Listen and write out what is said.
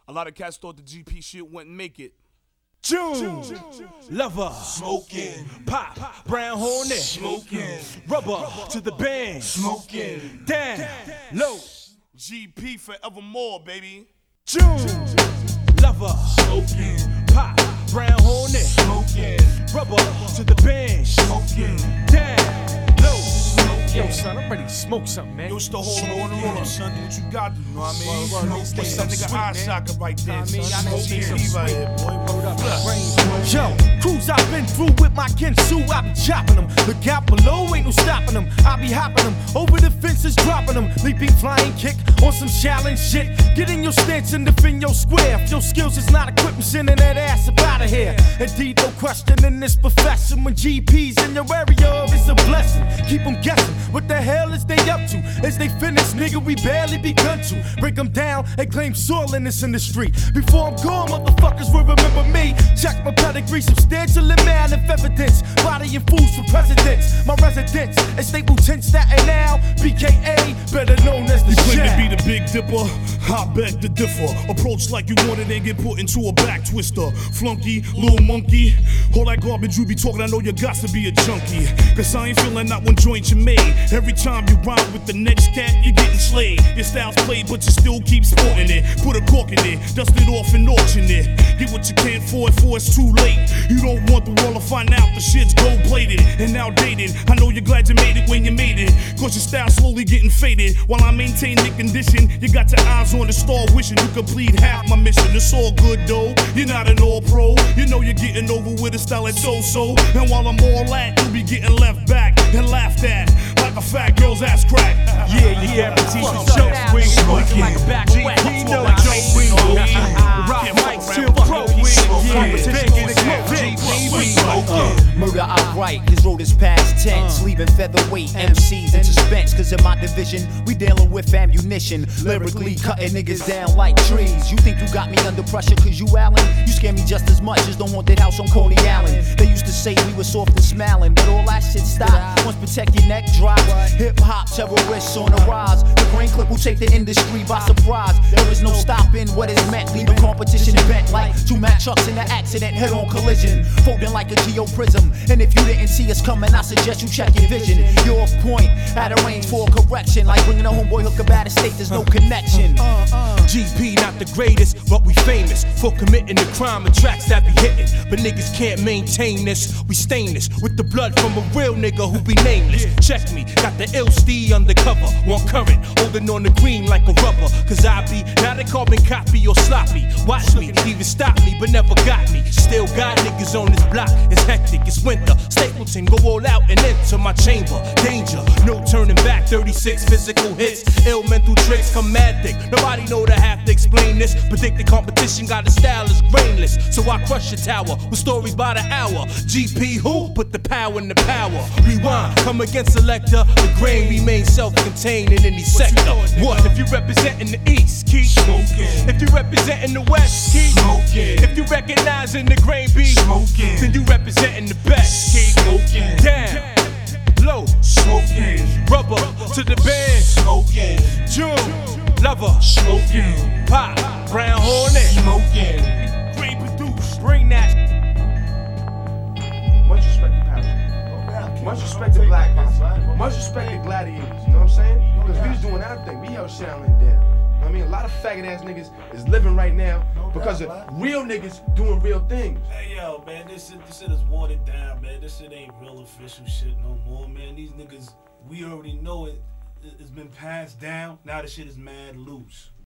A lot of cats thought the GP shit wouldn't make it. June, lover, smoking, pop, brown hornet, smoking, rubber to the band, smoking, down, low, GP forevermore, baby. June, lover, smoking, pop, brown hornet, smoking, rubber to the band, smoking, down, low. Yo, son, I'm ready to smoke something, man. You used to hold on, son. Do what you got to, you know what I mean? What's that nigga eye socket right there, son? Smoking right here, boy. Yo, crews I've been through with my Kensu, I be chopping them. Look out below, ain't no stopping them. I be hopping them, over the fences dropping them. Leaping, flying kick on some challenge shit. Get in your stance and defend your square. If your skills is not equipped, I'm sending that ass up out of here. Indeed, no question in this profession. When GP's in your area, it's a blessing. Keep them guessing, what the hell is they up to? As they finish, nigga, we barely begun to break them down and claim soil in this industry. Before I'm gone, motherfuckers will remember me. Check my pedigree, substantial amount of evidence. Bodying fools for presidents. My residence is Staple 10 Staten now, BKA, better known as the You claim Shack. to be the Big Dipper, I beg to differ. Approach like you want it and get put into a back twister. Flunky, little monkey, all that garbage you be talking, I know you got to be a junkie. Cause I ain't feeling that one joint you made. Every time you rhyme with the next cat, you're getting slayed. Your style's played, but you still keep sporting it. Put a cork in it, dust it off and auction it. Get what you can for it, for it's too late. You don't want the world to find out the shit's gold plated and outdated. I know you're glad you made it when you made it. Cause your style's slowly getting faded. While I maintain the condition, you got your eyes on the star, wishing you complete half my mission. It's all good though, you're not an all pro. You know you're getting over with a style that's so-so. And while I'm all that, you be getting left back and laughed at like a fat girl's ass crack. Yeah, but teach the show. We smoking like a back of wax. GP know the joke. We rock mics, chill pro. Murder outright, his road is past tense, leaving featherweight MCs in suspense. Cause in my division, we dealing with ammunition, lyrically cutting niggas down like trees. You think you got me under pressure cause you Allen? You scare me just as much as the haunted house on Coney Island. They used to say we were soft and smiling, but all that shit stopped. Once protect your neck drop, hip hop terrorists on the rise. The brain clip will take the industry by surprise. There is no stopping what is meant, leaving competition bent like two Mack trucks in an accident, head on collision, folding like a geo prism. And if you didn't see us coming, I suggest you check your vision. You're off point, at a range for a correction, like bringing a homeboy hook about a state, there's no connection. GP not the greatest, but we famous for committing the crime and tracks that be hitting. But niggas can't maintain this. We stain this with the blood from a real nigga who be nameless. Check me, got the ill steed undercover, one current, holding on the green like a rubber. Cause I be not a carbon copy or sloppy. Watch me, even stop me, but never got me. Still got niggas on this block. It's hectic, it's winter. Stapleton, go all out and enter my chamber. Danger, no turning back. 36 physical hits, ill mental tricks, come mad thick. Nobody know to have to explain this. Predict the competition, got a style is brainless. So I crush your tower with stories by the hour. GP who? Put the power in the power. Rewind, come against selector. The grain remains self-contained in any sector. What? If you representing the East, keep smoking. If you representing the West, keep smoking. If you recognizing the grain beat, smoking. Then you representing the best, keep smoking. Down, low, smoking. Rubber to the band, smoking. June, lover, smoking. Pop, brown hornet, smoking. Green produce, bring that. Much respect to Paris. Much respect to Black Pops. Much respect to Gladiators. You know what I'm saying? Because we was doing our thing. We held Shaolin down. You know what I mean? A lot of faggot ass niggas is living right now because of real niggas doing real things. Hey yo, man, this shit is watered down, man. This shit ain't real official shit no more, man. These niggas, we already know it. It's been passed down. Now the shit is mad loose.